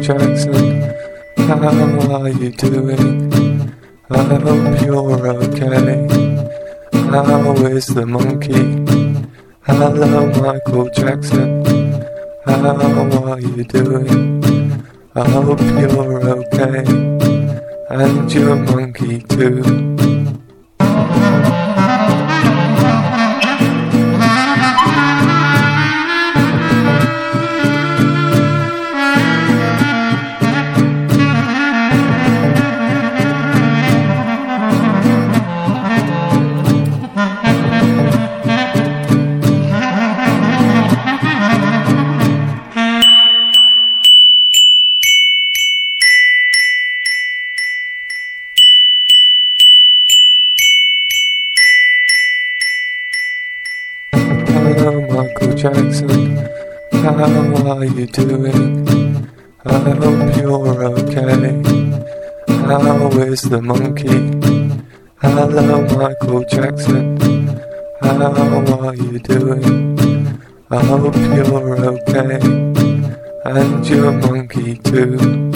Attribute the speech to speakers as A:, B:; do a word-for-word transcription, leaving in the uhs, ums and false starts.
A: Jackson. How are you doing? I hope you're okay. How is the monkey? Hello, Michael Jackson. How are you doing? I hope you're okay. And your monkey too. Hello, Michael Jackson. How are you doing? I hope you're okay. How is the monkey? Hello, Michael Jackson. How are you doing? I hope you're okay. And your monkey too.